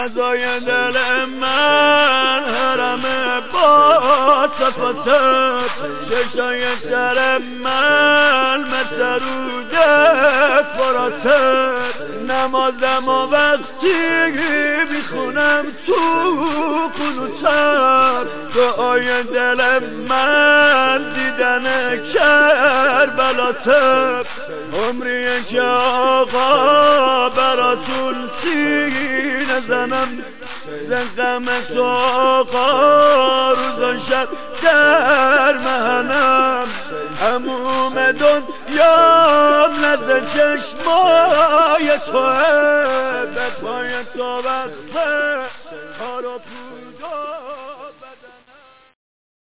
فضای دل من حرم با صفاتت، چشای سر من مترود فراتت. نمازم و وقتی میخونم تو قنوتت، دعای دل من دیدن کربلاتت. عمریه که آقا براتون سینه زنم، زنقم تو آقا روز و شب در مهنم. هموم دنیام نزد چشمای توه، به پای تو وقفه کار و